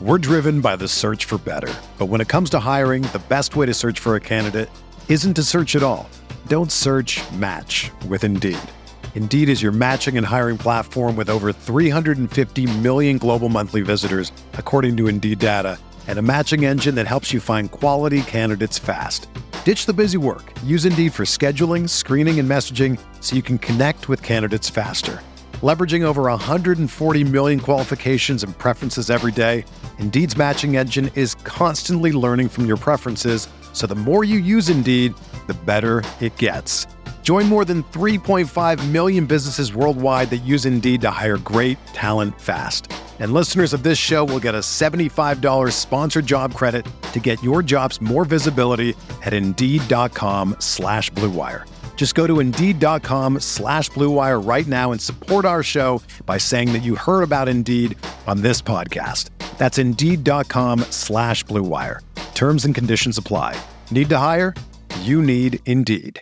We're driven by the search for better. But when it comes to hiring, the best way to search for a candidate isn't to search at all. Don't search, match with Indeed. Indeed is your matching and hiring platform with over 350 million global monthly visitors, according to Indeed data, and a matching engine that helps you find quality candidates fast. Ditch the busy work. Use Indeed for scheduling, screening, and messaging so you can connect with candidates faster. Leveraging over 140 million qualifications and preferences every day, Indeed's matching engine is constantly learning from your preferences, so the more you use Indeed, the better it gets. Join more than 3.5 million businesses worldwide that use Indeed to hire great talent fast. And listeners of this show will get a $75 sponsored job credit to get your jobs more visibility at Indeed.com/Blue Wire. Just go to Indeed.com/Blue Wire right now and support our show by saying that you heard about Indeed on this podcast. That's Indeed.com/Blue Wire. Terms and conditions apply. Need to hire? You need Indeed.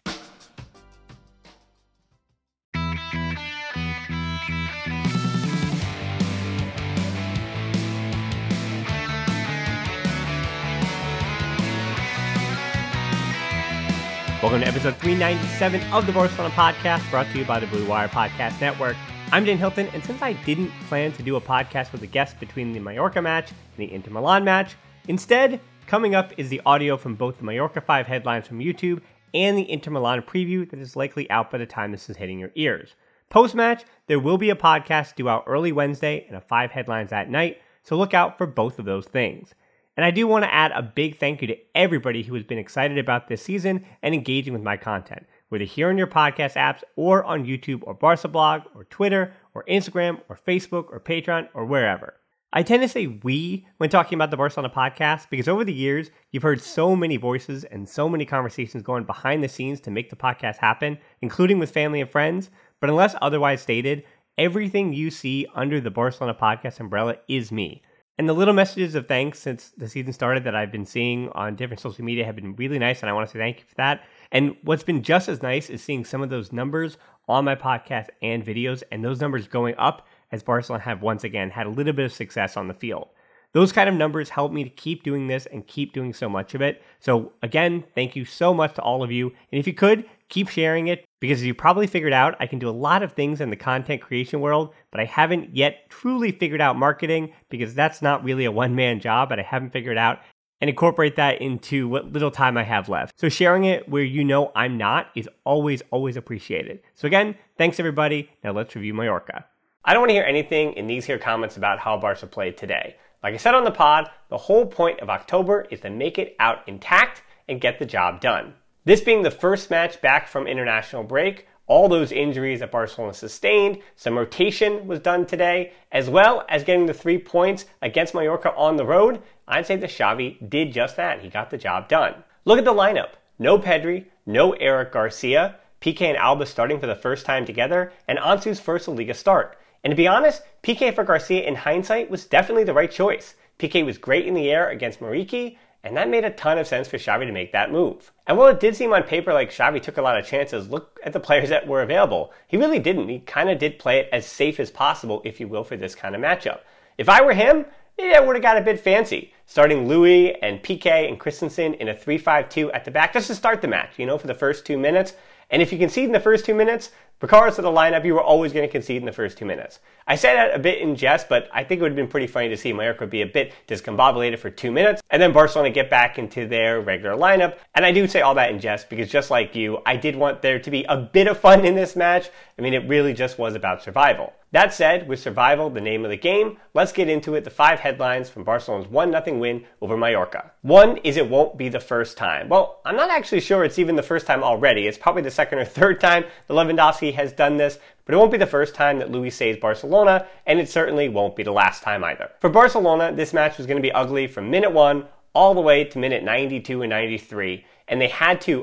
Welcome to episode 397 of the Barcelona Podcast, brought to you by the Blue Wire Podcast Network. I'm Dan Hilton, and since I didn't plan to do a podcast with a guest between the Mallorca match and the Inter Milan match, instead, coming up is the audio from both the Mallorca 5 headlines from YouTube and the Inter Milan preview that is likely out by the time this is hitting your ears. Post-match, there will be a podcast due out early Wednesday and a 5 headlines at night, so look out for both of those things. And I do want to add a big thank you to everybody who has been excited about this season and engaging with my content, whether here on your podcast apps or on YouTube or Barca Blog or Twitter or Instagram or Facebook or Patreon or wherever. I tend to say we when talking about the Barcelona Podcast because over the years, you've heard so many voices and so many conversations going behind the scenes to make the podcast happen, including with family and friends. But unless otherwise stated, everything you see under the Barcelona Podcast umbrella is me. And the little messages of thanks since the season started that I've been seeing on different social media have been really nice, and I want to say thank you for that. And what's been just as nice is seeing some of those numbers on my podcast and videos, and those numbers going up as Barcelona have once again had a little bit of success on the field. Those kind of numbers help me to keep doing this and keep doing so much of it. So again, thank you so much to all of you. And if you could, keep sharing it, because as you probably figured out, I can do a lot of things in the content creation world, but I haven't yet truly figured out marketing, because that's not really a one-man job, but I haven't figured out and incorporate that into what little time I have left. So sharing it where you know I'm not is always, always appreciated. So again, thanks everybody. Now let's review Mallorca. I don't want to hear anything in these here comments about how Barca played today. Like I said on the pod, the whole point of October is to make it out intact and get the job done. This being the first match back from international break, all those injuries that Barcelona sustained, some rotation was done today, as well as getting the 3 points against Mallorca on the road, I'd say that Xavi did just that. He got the job done. Look at the lineup. No Pedri, no Eric Garcia, Piqué and Alba starting for the first time together, and Ansu's first La Liga start. And to be honest, Piqué for Garcia in hindsight was definitely the right choice. Piqué was great in the air against Muriqi, and that made a ton of sense for Xavi to make that move. And while it did seem on paper like Xavi took a lot of chances, look at the players that were available. He really didn't. He kind of did play it as safe as possible, if you will, for this kind of matchup. If I were him, I would have got a bit fancy, starting Louis and Piqué and Christensen in a 3-5-2 at the back just to start the match, for the first 2 minutes. And if you concede in the first 2 minutes, regardless of the lineup, you were always going to concede in the first 2 minutes. I say that a bit in jest, but I think it would have been pretty funny to see Mallorca be a bit discombobulated for 2 minutes, and then Barcelona get back into their regular lineup. And I do say all that in jest, because just like you, I did want there to be a bit of fun in this match. It really just was about survival. That said, with survival the name of the game, let's get into it. The 5 headlines from Barcelona's 1-0 win over Mallorca. One is it won't be the first time. Well, I'm not actually sure it's even the first time already. It's probably the second or third time that Lewandowski has done this, but it won't be the first time that Luis saves Barcelona, and it certainly won't be the last time either. For Barcelona, this match was going to be ugly from minute 1 all the way to minute 92 and 93, and they had to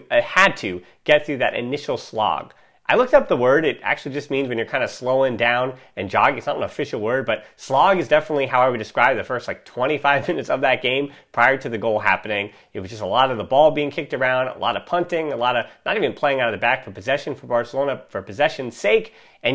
get through that initial slog. I looked up the word. It actually just means when you're kind of slowing down and jogging. It's not an official word, but slog is definitely how I would describe the first 25 minutes of that game prior to the goal happening. It was just a lot of the ball being kicked around, a lot of punting, a lot of not even playing out of the back for possession for Barcelona for possession's sake. And yet,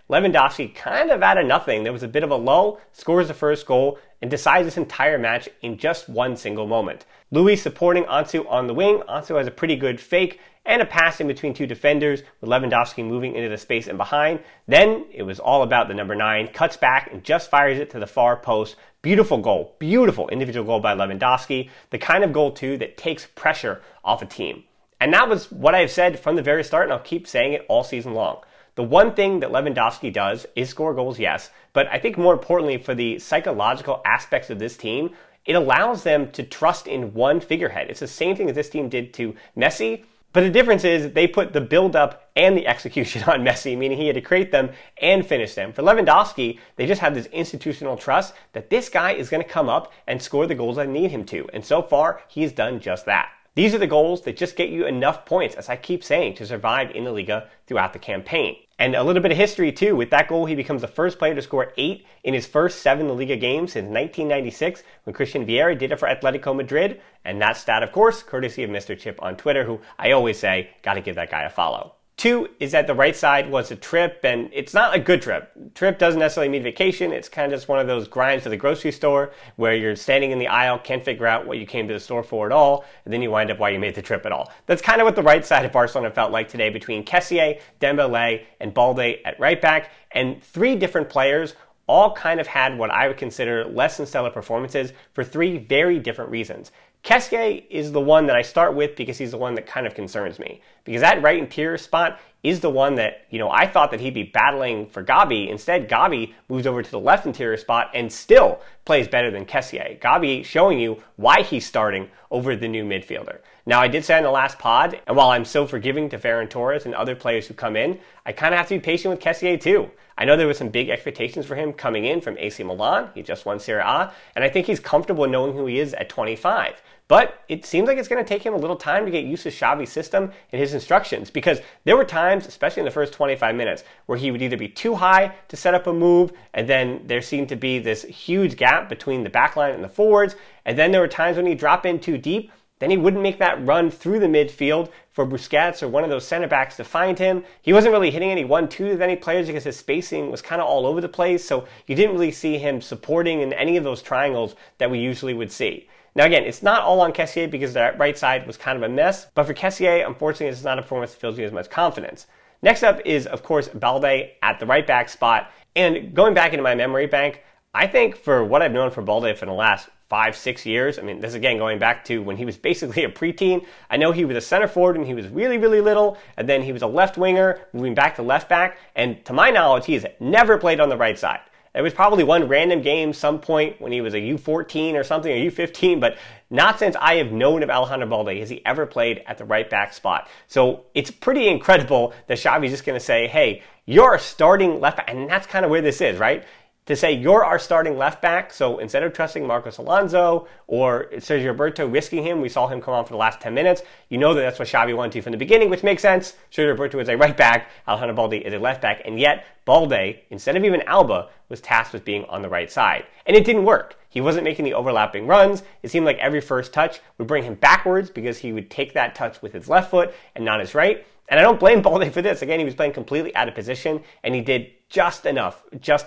Lewandowski kind of out of nothing. There was a bit of a lull, scores the first goal, and decides this entire match in just one single moment. Luis supporting Ansu on the wing. Ansu has a pretty good fake and a pass in between two defenders with Lewandowski moving into the space and behind. Then it was all about the number 9, cuts back and just fires it to the far post. Beautiful goal, beautiful individual goal by Lewandowski. The kind of goal too that takes pressure off a team. And that was what I've said from the very start, and I'll keep saying it all season long. The one thing that Lewandowski does is score goals, yes, but I think more importantly for the psychological aspects of this team, it allows them to trust in one figurehead. It's the same thing that this team did to Messi, but the difference is they put the build-up and the execution on Messi, meaning he had to create them and finish them. For Lewandowski, they just have this institutional trust that this guy is going to come up and score the goals I need him to, and so far, he's done just that. These are the goals that just get you enough points, as I keep saying, to survive in the Liga throughout the campaign. And a little bit of history too. With that goal, he becomes the first player to score 8 in his first 7 La Liga games since 1996 when Christian Vieira did it for Atletico Madrid. And that stat, of course, courtesy of Mr. Chip on Twitter, who I always say, gotta give that guy a follow. 2 is that the right side was a trip, and it's not a good trip. Trip doesn't necessarily mean vacation. It's kind of just one of those grinds to the grocery store where you're standing in the aisle, can't figure out what you came to the store for at all, and then you wind up why you made the trip at all. That's kind of what the right side of Barcelona felt like today between Kessié, Dembélé, and Balde at right back, and 3 different players all kind of had what I would consider less than stellar performances for 3 very different reasons. Kessié is the one that I start with because he's the one that kind of concerns me. Because that right interior spot is the one that, I thought that he'd be battling for Gabi. Instead, Gabi moves over to the left interior spot and still plays better than Kessié. Gabi showing you why he's starting over the new midfielder. Now, I did say on the last pod, and while I'm so forgiving to Ferran Torres and other players who come in, I kind of have to be patient with Kessié too. I know there was some big expectations for him coming in from AC Milan. He just won Serie A, and I think he's comfortable in knowing who he is at 25. But it seems like it's going to take him a little time to get used to Xavi's system and his instructions, because there were times, especially in the first 25 minutes, where he would either be too high to set up a move, and then there seemed to be this huge gap between the backline and the forwards, and then there were times when he'd drop in too deep, then he wouldn't make that run through the midfield for Busquets or one of those center backs to find him. He wasn't really hitting any 1-2 with any players because his spacing was kind of all over the place, so you didn't really see him supporting in any of those triangles that we usually would see. Now again, it's not all on Kessié because that right side was kind of a mess, but for Kessié, unfortunately, it's not a performance that fills me as much confidence. Next up is, of course, Balde at the right back spot, and going back into my memory bank, I think for what I've known for Balde for the last 5-6 years, this again going back to when he was basically a preteen. I know he was a center forward when he was really, really little, and then he was a left winger, moving back to left back, and to my knowledge, he has never played on the right side. There was probably one random game some point when he was a U14 or something, or U15, but not since I have known of Alejandro Balde has he ever played at the right back spot. So it's pretty incredible that Xavi's just going to say, hey, you're a starting left back, and that's kind of where this is, right? To say you're our starting left back, so instead of trusting Marcos Alonso or Sergio Roberto, risking him, we saw him come on for the last 10 minutes. You know that that's what Xavi wanted to from the beginning, which makes sense. Sergio Roberto is a right back, Alejandro Balde is a left back, and yet Balde, instead of even Alba, was tasked with being on the right side. And it didn't work. He wasn't making the overlapping runs. It seemed like every first touch would bring him backwards because he would take that touch with his left foot and not his right. And I don't blame Balde for this. Again, he was playing completely out of position, and he did just enough.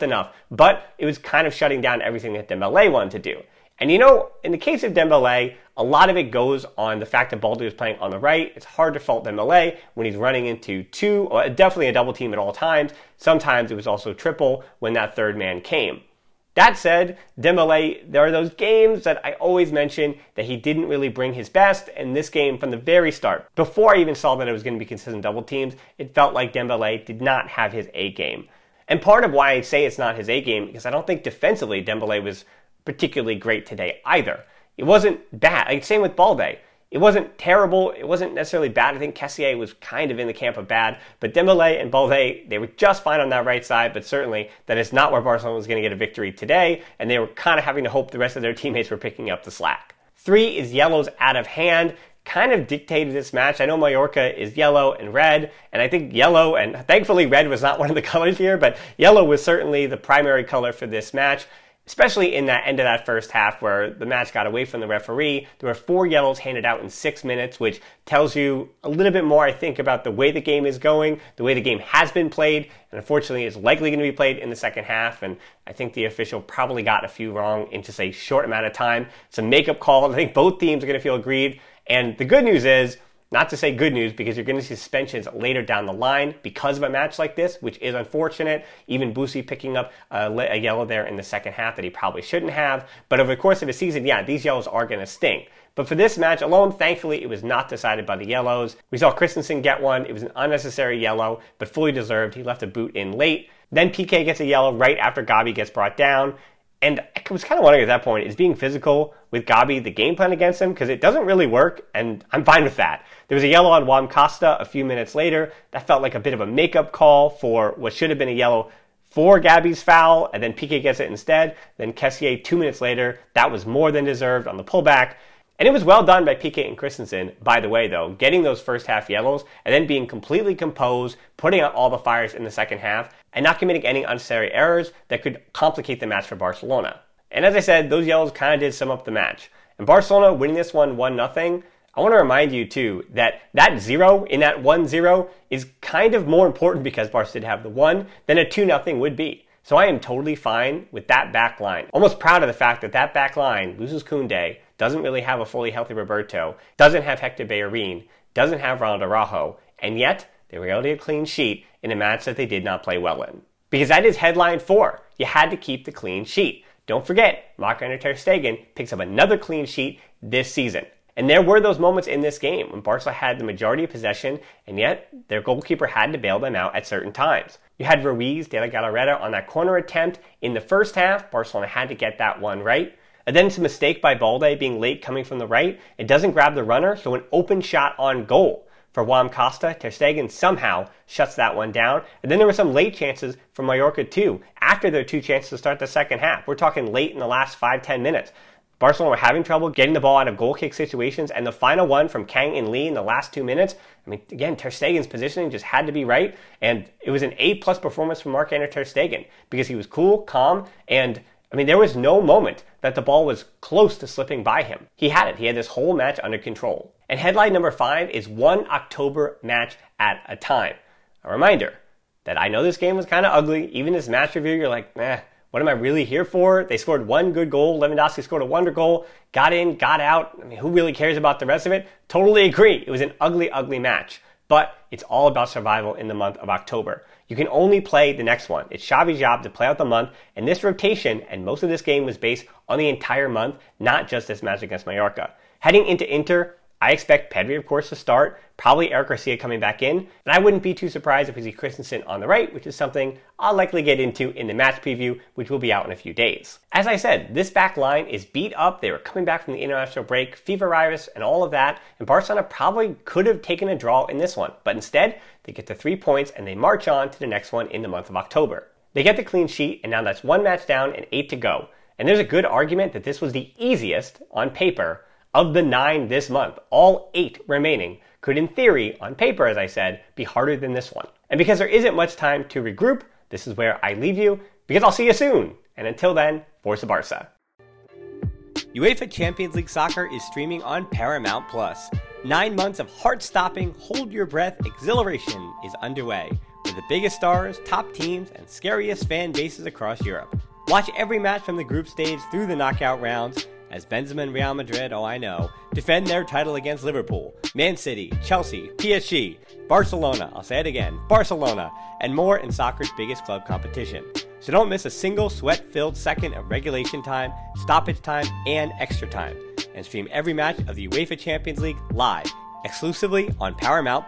But it was kind of shutting down everything that Dembélé wanted to do. And in the case of Dembélé, a lot of it goes on the fact that Balde was playing on the right. It's hard to fault Dembélé when he's running into definitely a double team at all times. Sometimes it was also triple when that third man came. That said, Dembélé, there are those games that I always mention that he didn't really bring his best, and this game from the very start, before I even saw that it was going to be consistent double teams, it felt like Dembélé did not have his A game. And part of why I say it's not his A game, because I don't think defensively Dembélé was particularly great today either. It wasn't bad. Same with Balde. It wasn't terrible. It wasn't necessarily bad. I think Kessié was kind of in the camp of bad. But Dembélé and Balde, they were just fine on that right side, but certainly that is not where Barcelona was going to get a victory today, and they were kind of having to hope the rest of their teammates were picking up the slack. 3 is yellows out of hand. Kind of dictated this match. I know Mallorca is yellow and red, and I think yellow, and thankfully red was not one of the colors here, but yellow was certainly the primary color for this match. especially in that end of that first half where the match got away from the referee. There were 4 yellows handed out in 6 minutes, which tells you a little bit more, I think, about the way the game is going, the way the game has been played, and unfortunately is likely going to be played in the second half. And I think the official probably got a few wrong in just a short amount of time. It's a makeup call. I think both teams are going to feel aggrieved. And the good news is, not to say good news, because you're going to see suspensions later down the line because of a match like this, which is unfortunate. Even Boosie picking up a yellow there in the second half that he probably shouldn't have. But over the course of a season, yeah, these yellows are going to sting. But for this match alone, thankfully, it was not decided by the yellows. We saw Christensen get one. It was an unnecessary yellow, but fully deserved. He left a boot in late. Then PK gets a yellow right after Gabi gets brought down. And I was kind of wondering at that point, is being physical with Gabi the game plan against him? Because it doesn't really work, and I'm fine with that. There was a yellow on Juan Costa a few minutes later. That felt like a bit of a makeup call for what should have been a yellow for Gabi's foul, and then PK gets it instead. Then Kessié 2 minutes later, that was more than deserved on the pullback. And it was well done by PK and Christensen, by the way, though, getting those first half yellows and then being completely composed, putting out all the fires in the second half, and not committing any unnecessary errors that could complicate the match for Barcelona. And as I said, those yellows kind of did sum up the match. And Barcelona winning this one 1-0, I want to remind you, too, that 0 in that 1-0 is kind of more important because Barca did have the 1 than a 2-0 would be. So I am totally fine with that back line. Almost proud of the fact that that back line loses Koundé, doesn't really have a fully healthy Roberto, doesn't have Hector Bellerin, doesn't have Ronald Araujo, and yet they were able to get a clean sheet in a match that they did not play well in. Because that is headline 4. You had to keep the clean sheet. Don't forget, Marc-Andre ter Stegen picks up another clean sheet this season. And there were those moments in this game when Barca had the majority of possession, and yet their goalkeeper had to bail them out at certain times. You had Ruiz de la Galarreta on that corner attempt in the first half. Barcelona had to get that one right. And then it's a mistake by Balde being late coming from the right. It doesn't grab the runner, so an open shot on goal for Juan Costa. Ter Stegen somehow shuts that one down. And then there were some late chances from Mallorca too, after their 2 chances to start the second half. We're talking late in the last 5-10 minutes. Barcelona were having trouble getting the ball out of goal kick situations, and the final one from Kang and Lee in the last 2 minutes, I mean, again, Ter Stegen's positioning just had to be right, and it was an A-plus performance from Marc-Andre ter Stegen, because he was cool, calm, and, I mean, there was no moment that the ball was close to slipping by him. He had it. He had this whole match under control. And headline number 5 is 1 October match at a time. A reminder that I know this game was kind of ugly. Even this match review, you're like, what am I really here for? They scored 1 good goal. Lewandowski scored a wonder goal. Got in, got out. I mean, who really cares about the rest of it? Totally agree. It was an ugly, ugly match. But it's all about survival in the month of October. You can only play the next one. It's Xavi's job to play out the month. And this rotation and most of this game was based on the entire month, not just this match against Mallorca. Heading into Inter, I expect Pedri, of course, to start, probably Eric Garcia coming back in, and I wouldn't be too surprised if we see Christensen on the right, which is something I'll likely get into in the match preview, which will be out in a few days. As I said, this back line is beat up. They were coming back from the international break, fever virus, and all of that, and Barcelona probably could have taken a draw in this one, but instead, they get the 3 points and they march on to the next one in the month of October. They get the clean sheet, and now that's 1 match down and 8 to go, and there's a good argument that this was the easiest, on paper, of the 9 this month. All 8 remaining could, in theory, on paper, as I said, be harder than this one. And because there isn't much time to regroup, this is where I leave you, because I'll see you soon. And until then, Forza Barca. UEFA Champions League Soccer is streaming on Paramount+. 9 months of heart-stopping, hold-your-breath exhilaration is underway, with the biggest stars, top teams, and scariest fan bases across Europe. Watch every match from the group stage through the knockout rounds, as Benzema and Real Madrid, oh I know, defend their title against Liverpool, Man City, Chelsea, PSG, Barcelona, I'll say it again, Barcelona, and more in soccer's biggest club competition. So don't miss a single sweat-filled second of regulation time, stoppage time, and extra time. And stream every match of the UEFA Champions League live, exclusively on Paramount+.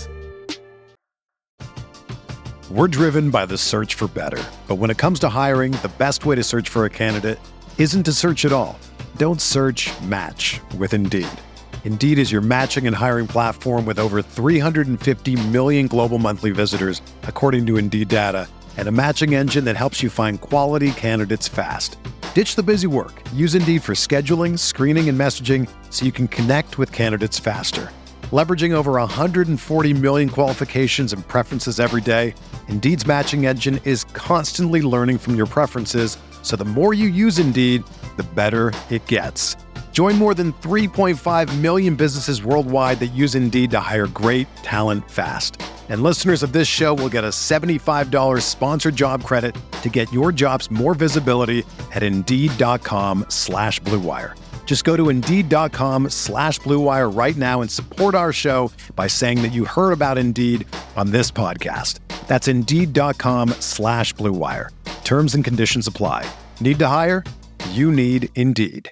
We're driven by the search for better. But when it comes to hiring, the best way to search for a candidate isn't to search at all. Don't search, match with Indeed. Indeed is your matching and hiring platform with over 350 million global monthly visitors, according to Indeed data, and a matching engine that helps you find quality candidates fast. Ditch the busy work. Use Indeed for scheduling, screening, and messaging so you can connect with candidates faster. Leveraging over 140 million qualifications and preferences every day, Indeed's matching engine is constantly learning from your preferences, So the more you use Indeed, the better it gets. Join more than 3.5 million businesses worldwide that use Indeed to hire great talent fast. And listeners of this show will get a $75 sponsored job credit to get your jobs more visibility at Indeed.com/Blue Wire. Just go to Indeed.com/Blue Wire right now and support our show by saying that you heard about Indeed on this podcast. That's Indeed.com/Blue Wire. Terms and conditions apply. Need to hire? You need Indeed.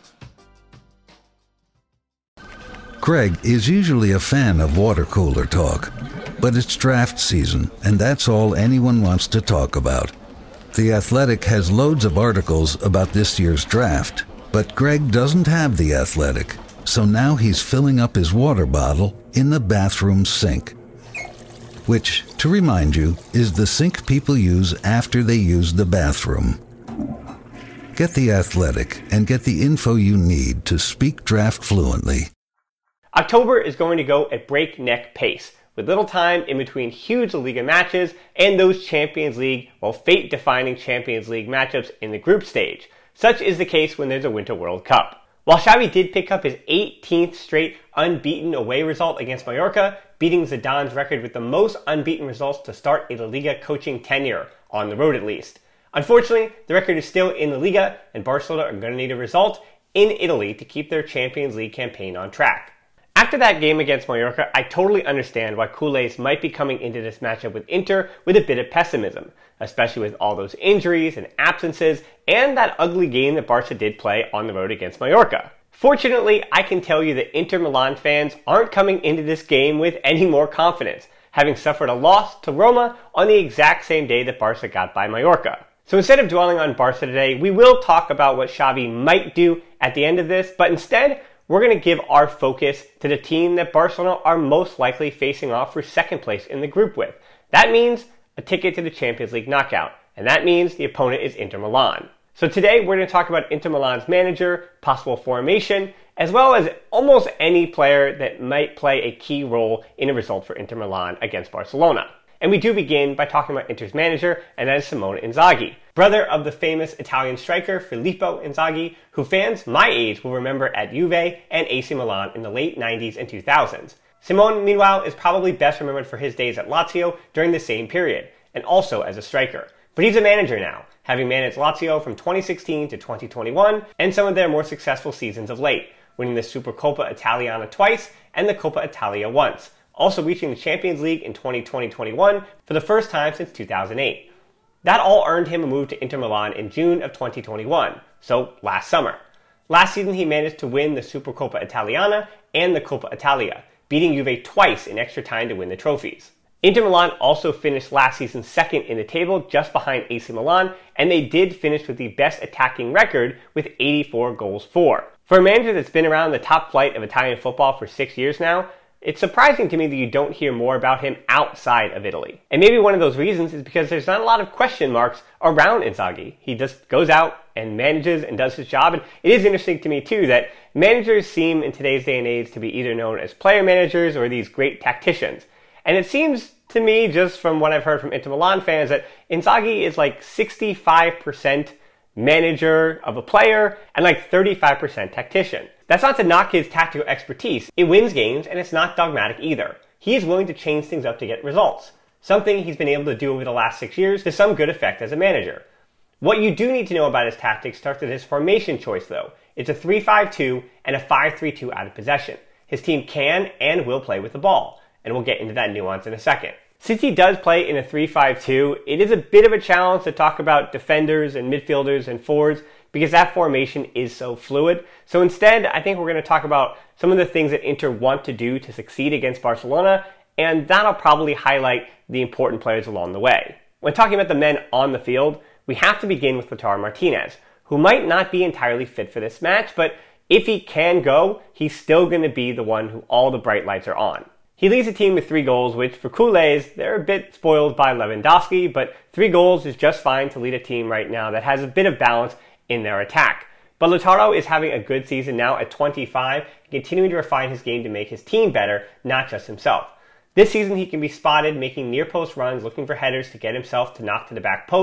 Craig is usually a fan of water cooler talk, but it's draft season, and that's all anyone wants to talk about. The Athletic has loads of articles about this year's draft, but Greg doesn't have The Athletic, so now he's filling up his water bottle in the bathroom sink. Which, to remind you, is the sink people use after they use the bathroom. Get The Athletic and get the info you need to speak draft fluently. October is going to go at breakneck pace, with little time in between huge La Liga matches and those Champions League, fate-defining Champions League matchups in the group stage. Such is the case when there's a Winter World Cup. While Xavi did pick up his 18th straight unbeaten away result against Mallorca, beating Zidane's record with the most unbeaten results to start a La Liga coaching tenure, on the road at least. Unfortunately, the record is still in La Liga, and Barcelona are going to need a result in Italy to keep their Champions League campaign on track. After that game against Mallorca, I totally understand why culés might be coming into this matchup with Inter with a bit of pessimism, especially with all those injuries and absences and that ugly game that Barca did play on the road against Mallorca. Fortunately, I can tell you that Inter Milan fans aren't coming into this game with any more confidence, having suffered a loss to Roma on the exact same day that Barca got by Mallorca. So instead of dwelling on Barca today, we will talk about what Xavi might do at the end of this, but instead, we're going to give our focus to the team that Barcelona are most likely facing off for second place in the group with. That means a ticket to the Champions League knockout, and that means the opponent is Inter Milan. So today we're going to talk about Inter Milan's manager, possible formation, as well as almost any player that might play a key role in a result for Inter Milan against Barcelona. And we do begin by talking about Inter's manager, and that is Simone Inzaghi, brother of the famous Italian striker Filippo Inzaghi, who fans my age will remember at Juve and AC Milan in the late 90s and 2000s. Simone, meanwhile, is probably best remembered for his days at Lazio during the same period, and also as a striker. But he's a manager now, having managed Lazio from 2016 to 2021, and some of their more successful seasons of late, winning the Supercoppa Italiana twice and the Coppa Italia once, also reaching the Champions League in 2020-21 for the first time since 2008. That all earned him a move to Inter Milan in June of 2021, so last summer. Last season he managed to win the Supercoppa Italiana and the Coppa Italia, beating Juve twice in extra time to win the trophies. Inter Milan also finished last season second in the table, just behind AC Milan, and they did finish with the best attacking record with 84 goals for. For a manager that's been around the top flight of Italian football for 6 years now, it's surprising to me that you don't hear more about him outside of Italy. And maybe one of those reasons is because there's not a lot of question marks around Inzaghi. He just goes out and manages and does his job. And it is interesting to me, too, that managers seem in today's day and age to be either known as player managers or these great tacticians. And it seems to me, just from what I've heard from Inter Milan fans, that Inzaghi is like 65% manager of a player and like 35% tactician. That's not to knock his tactical expertise. It wins games, and it's not dogmatic either. He is willing to change things up to get results, something he's been able to do over the last 6 years to some good effect as a manager. What you do need to know about his tactics starts with his formation choice, though. It's a 3-5-2 and a 5-3-2 out of possession. His team can and will play with the ball, and we'll get into that nuance in a second. Since he does play in a 3-5-2, it is a bit of a challenge to talk about defenders and midfielders and forwards because that formation is so fluid. So instead, I think we're going to talk about some of the things that Inter want to do to succeed against Barcelona, and that'll probably highlight the important players along the way. When talking about the men on the field, we have to begin with Lautaro Martinez, who might not be entirely fit for this match, but if he can go, he's still going to be the one who all the bright lights are on. He leads the team with 3 goals, which for culés, they're a bit spoiled by Lewandowski, but 3 goals is just fine to lead a team right now that has a bit of balance in their attack. But Lautaro is having a good season now at 25 and continuing to refine his game to make his team better, not just himself. This season he can be spotted making near post runs, looking for headers to get himself to knock to the back post,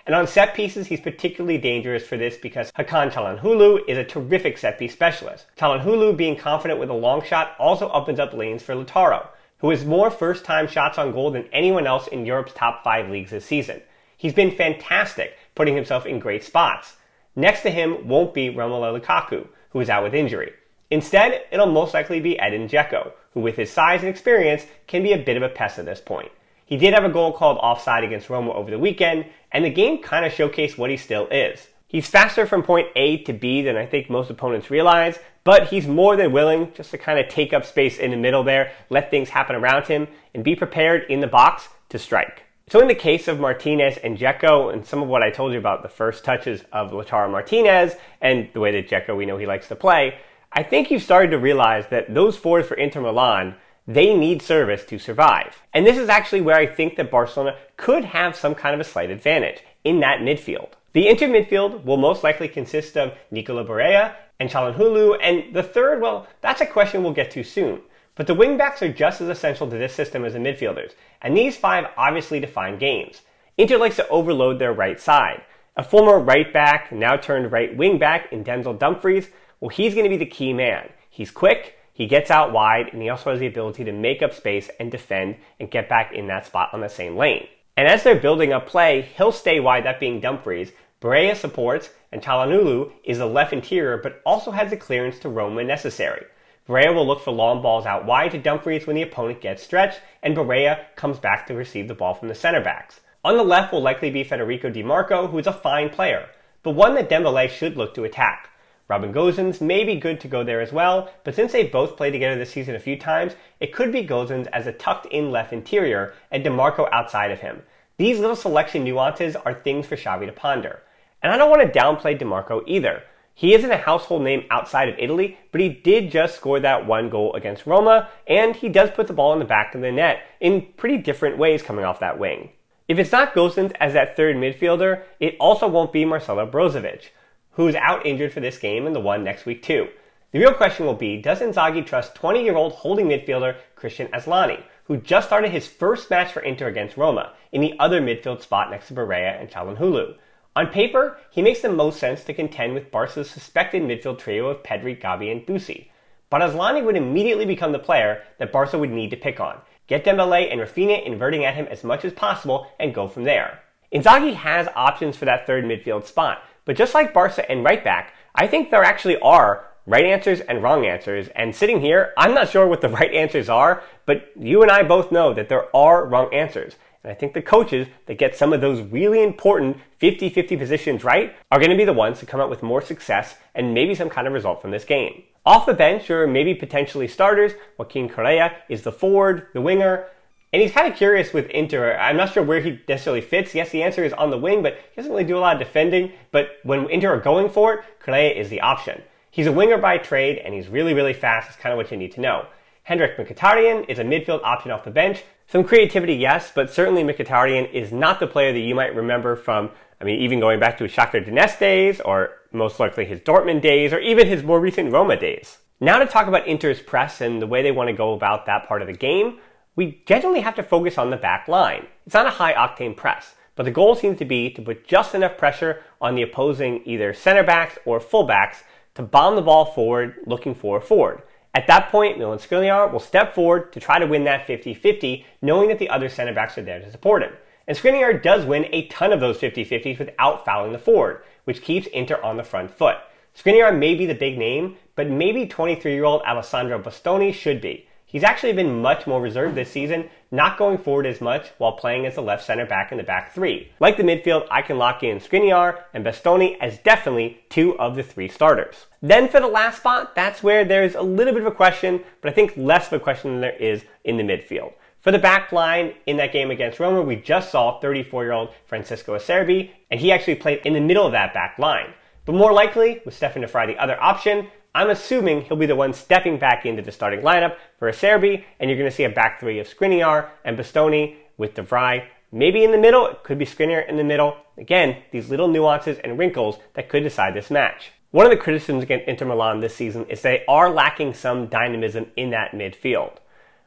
And on set pieces, he's particularly dangerous for this because Hakan Çalhanoğlu is a terrific set piece specialist. Çalhanoğlu being confident with a long shot also opens up lanes for Lautaro, who has more first-time shots on goal than anyone else in Europe's top 5 leagues this season. He's been fantastic, putting himself in great spots. Next to him won't be Romelu Lukaku, who is out with injury. Instead, it'll most likely be Edin Dzeko, who with his size and experience can be a bit of a pest at this point. He did have a goal called offside against Roma over the weekend, and the game kind of showcased what he still is. He's faster from point A to B than I think most opponents realize, but he's more than willing just to kind of take up space in the middle there, let things happen around him, and be prepared in the box to strike. So in the case of Martinez and Dzeko, and some of what I told you about the first touches of Lautaro Martinez, and the way that Dzeko, we know he likes to play, I think you've started to realize that those forwards for Inter Milan, they need service to survive. And this is actually where I think that Barcelona could have some kind of a slight advantage, in that midfield. The Inter midfield will most likely consist of Nicola Barella and Çalhanoğlu, and the third, well, that's a question we'll get to soon. But the wingbacks are just as essential to this system as the midfielders, and these 5 obviously define games. Inter likes to overload their right side. A former right back, now turned right wing back in Denzel Dumfries, well, he's going to be the key man. He's quick, he gets out wide, and he also has the ability to make up space and defend and get back in that spot on the same lane. And as they're building up play, he'll stay wide, that being Dumfries. Barella supports, and Çalhanoğlu is the left interior, but also has the clearance to roam when necessary. Barella will look for long balls out wide to Dumfries when the opponent gets stretched, and Barella comes back to receive the ball from the center backs. On the left will likely be Federico Di Marco, who is a fine player, but one that Dembélé should look to attack. Robin Gosens may be good to go there as well, but since they both played together this season a few times, it could be Gosens as a tucked-in left interior and Di Marco outside of him. These little selection nuances are things for Xavi to ponder. And I don't want to downplay Di Marco either. He isn't a household name outside of Italy, but he did just score that 1 goal against Roma, and he does put the ball in the back of the net in pretty different ways coming off that wing. If it's not Gosens as that third midfielder, it also won't be Marcelo Brozovic, who's out injured for this game and the one next week too. The real question will be, does Inzaghi trust 20-year-old holding midfielder Christian Aslani, who just started his first match for Inter against Roma, in the other midfield spot next to Barella and Çalhanoğlu? On paper, he makes the most sense to contend with Barca's suspected midfield trio of Pedri, Gavi, and Bussi. But Aslani would immediately become the player that Barca would need to pick on. Get Dembélé and Rafinha inverting at him as much as possible and go from there. Inzaghi has options for that third midfield spot, but just like Barca and right back, I think there actually are right answers and wrong answers, and sitting here, I'm not sure what the right answers are, but you and I both know that there are wrong answers. And I think the coaches that get some of those really important 50-50 positions right are going to be the ones to come out with more success and maybe some kind of result from this game. Off the bench, or maybe potentially starters, Joaquin Correa is the forward, the winger, and he's kind of curious with Inter. I'm not sure where he necessarily fits. Yes, the answer is on the wing, but he doesn't really do a lot of defending. But when Inter are going for it, Correa is the option. He's a winger by trade, and he's really, really fast. That's kind of what you need to know. Hendrik Mkhitaryan is a midfield option off the bench. Some creativity, yes, but certainly Mkhitaryan is not the player that you might remember from, even going back to his Shakhtar Donetsk days, or most likely his Dortmund days, or even his more recent Roma days. Now to talk about Inter's press and the way they want to go about that part of the game, we generally have to focus on the back line. It's not a high-octane press, but the goal seems to be to put just enough pressure on the opposing either center backs or full backs to bomb the ball forward looking for a forward. At that point, Milan Skriniar will step forward to try to win that 50-50, knowing that the other center backs are there to support him. And Skriniar does win a ton of those 50-50s without fouling the forward, which keeps Inter on the front foot. Skriniar may be the big name, but maybe 23-year-old Alessandro Bastoni should be. He's actually been much more reserved this season, not going forward as much while playing as the left center back in the back three. Like the midfield, I can lock in Skriniar and Bastoni as definitely 2 of the 3 starters. Then for the last spot, that's where there's a little bit of a question, but I think less of a question than there is in the midfield. For the back line, in that game against Roma, we just saw 34-year-old Francisco Acerbi, and he actually played in the middle of that back line. But more likely, with Stefan de Vrij the other option, I'm assuming he'll be the one stepping back into the starting lineup for Acerbi, and you're going to see a back three of Skriniar and Bastoni with de Vrij. Maybe in the middle, it could be Skriniar in the middle. Again, these little nuances and wrinkles that could decide this match. One of the criticisms against Inter Milan this season is they are lacking some dynamism in that midfield.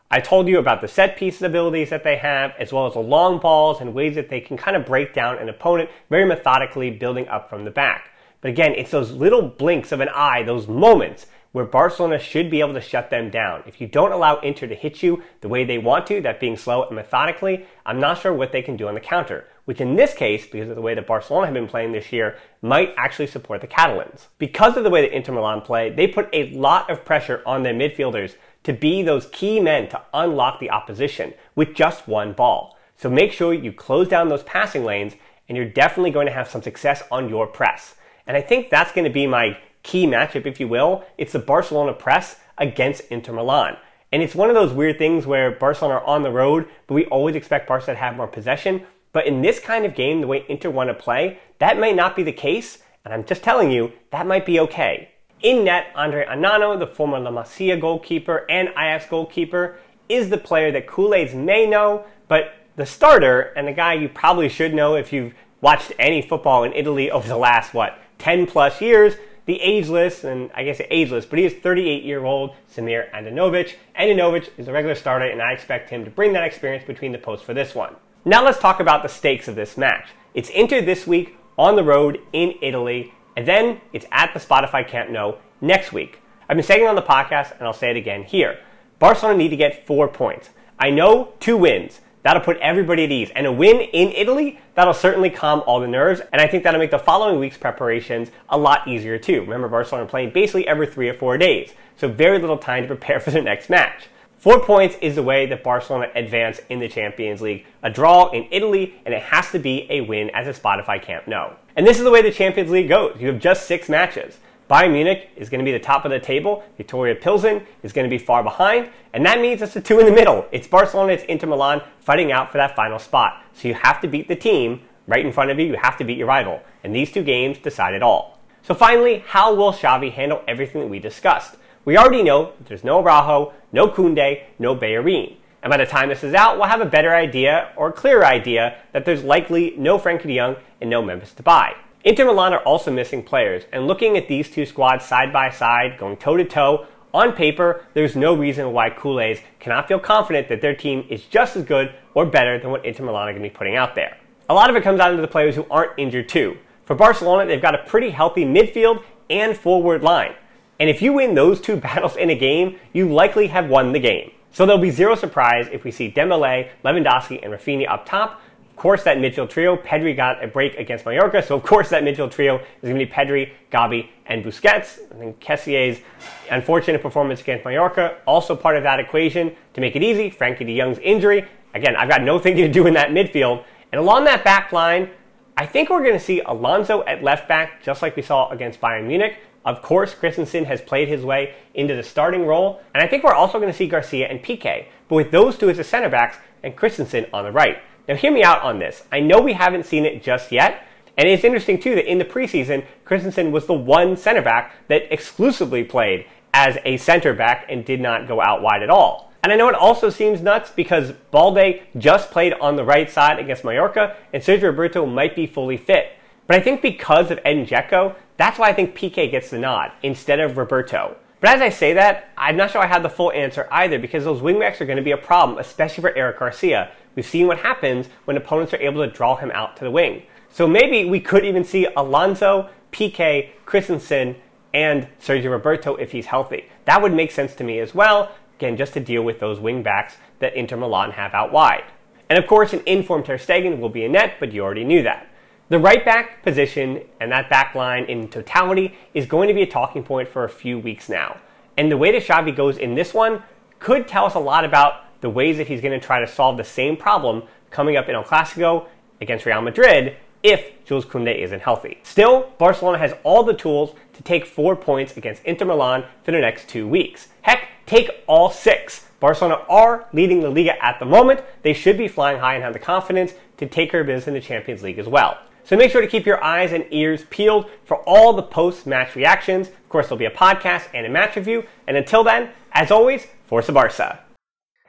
I told you about the set piece abilities that they have, as well as the long balls and ways that they can kind of break down an opponent very methodically, building up from the back. But again, it's those little blinks of an eye, those moments where Barcelona should be able to shut them down. If you don't allow Inter to hit you the way they want to, that being slow and methodically, I'm not sure what they can do on the counter, which in this case, because of the way that Barcelona have been playing this year, might actually support the Catalans. Because of the way that Inter Milan play, they put a lot of pressure on their midfielders to be those key men to unlock the opposition with just one ball. So make sure you close down those passing lanes, and you're definitely going to have some success on your press. And I think that's going to be my key matchup, if you will. It's the Barcelona press against Inter Milan. And it's one of those weird things where Barcelona are on the road, but we always expect Barca to have more possession. But in this kind of game, the way Inter want to play, that may not be the case. And I'm just telling you, that might be okay. In net, Andre Anano, the former La Masia goalkeeper and Ajax goalkeeper, is the player that Kool-Aids may know, but the starter, and the guy you probably should know if you've watched any football in Italy over the last, 10 plus years, the ageless, and I guess ageless, but he is 38-year-old Samir Andanovic. Andanovic is a regular starter, and I expect him to bring that experience between the posts for this one. Now let's talk about the stakes of this match. It's Inter this week on the road in Italy, and then it's at the Spotify Camp Nou next week. I've been saying it on the podcast, and I'll say it again here. Barcelona need to get 4 points. I know 2 wins. That'll put everybody at ease. And a win in Italy, that'll certainly calm all the nerves. And I think that'll make the following week's preparations a lot easier too. Remember, Barcelona are playing basically every 3 or 4 days. So very little time to prepare for the next match. 4 points is the way that Barcelona advance in the Champions League. A draw in Italy, and it has to be a win as a Spotify Camp Nou. And this is the way the Champions League goes. You have just 6 matches. Bayern Munich is going to be the top of the table. Victoria Pilsen is going to be far behind. And that means it's the 2 in the middle. It's Barcelona, it's Inter Milan fighting out for that final spot. So you have to beat the team right in front of you. You have to beat your rival. And these 2 games decide it all. So finally, how will Xavi handle everything that we discussed? We already know that there's no Araujo, no Koundé, no Bellerin. And by the time this is out, we'll have a better idea or a clearer idea that there's likely no Frenkie de Jong and no Memphis Depay. Inter Milan are also missing players, and looking at these 2 squads side by side, going toe-to-toe, on paper, there's no reason why Kool-Aids cannot feel confident that their team is just as good or better than what Inter Milan are going to be putting out there. A lot of it comes down to the players who aren't injured too. For Barcelona, they've got a pretty healthy midfield and forward line. And if you win those 2 battles in a game, you likely have won the game. So there'll be zero surprise if we see Dembélé, Lewandowski, and Rafinha up top. Of course, that midfield trio, Pedri got a break against Mallorca, so of course that midfield trio is going to be Pedri, Gavi, and Busquets. I think Kessier's unfortunate performance against Mallorca, also part of that equation. To make it easy, Frenkie de Jong's injury. Again, I've got no thinking to do in that midfield. And along that back line, I think we're going to see Alonso at left back, just like we saw against Bayern Munich. Of course, Christensen has played his way into the starting role, and I think we're also going to see Garcia and Piqué, but with those 2 as the center backs and Christensen on the right. Now hear me out on this. I know we haven't seen it just yet, and it's interesting too that in the preseason, Christensen was the one center back that exclusively played as a center back and did not go out wide at all. And I know it also seems nuts because Balde just played on the right side against Mallorca, and Sergio Roberto might be fully fit. But I think because of Edin Dzeko, that's why I think Piqué gets the nod instead of Roberto. But as I say that, I'm not sure I have the full answer either because those wingbacks are going to be a problem, especially for Eric Garcia. We've seen what happens when opponents are able to draw him out to the wing. So maybe we could even see Alonso, Piqué, Christensen, and Sergio Roberto if he's healthy. That would make sense to me as well, again, just to deal with those wingbacks that Inter Milan have out wide. And of course, an in-form Ter Stegen will be in net, but you already knew that. The right back position and that back line in totality is going to be a talking point for a few weeks now. And the way that Xavi goes in this one could tell us a lot about the ways that he's going to try to solve the same problem coming up in El Clasico against Real Madrid if Jules Koundé isn't healthy. Still, Barcelona has all the tools to take 4 points against Inter Milan for the next 2 weeks. Heck, take all 6. Barcelona are leading the Liga at the moment. They should be flying high and have the confidence to take care of business in the Champions League as well. So make sure to keep your eyes and ears peeled for all the post-match reactions. Of course, there'll be a podcast and a match review. And until then, as always, Forza Barca.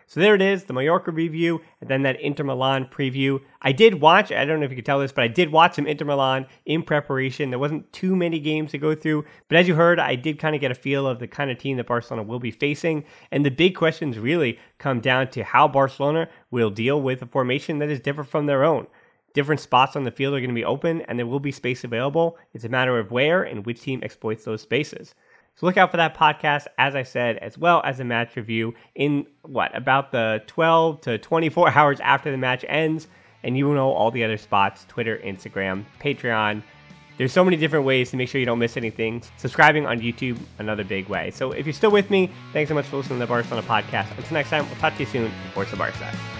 So there it is, the Mallorca review, and then that Inter Milan preview. I did watch, I don't know if you could tell this, but I did watch some Inter Milan in preparation. There wasn't too many games to go through, but as you heard, I did kind of get a feel of the kind of team that Barcelona will be facing, and the big questions really come down to how Barcelona will deal with a formation that is different from their own. Different spots on the field are going to be open, and there will be space available. It's a matter of where and which team exploits those spaces. So look out for that podcast, as I said, as well as a match review in, about the 12 to 24 hours after the match ends. And you will know all the other spots, Twitter, Instagram, Patreon. There's so many different ways to make sure you don't miss anything. Subscribing on YouTube, another big way. So if you're still with me, thanks so much for listening to the Barcelona podcast. Until next time, we'll talk to you soon. Forza Barca.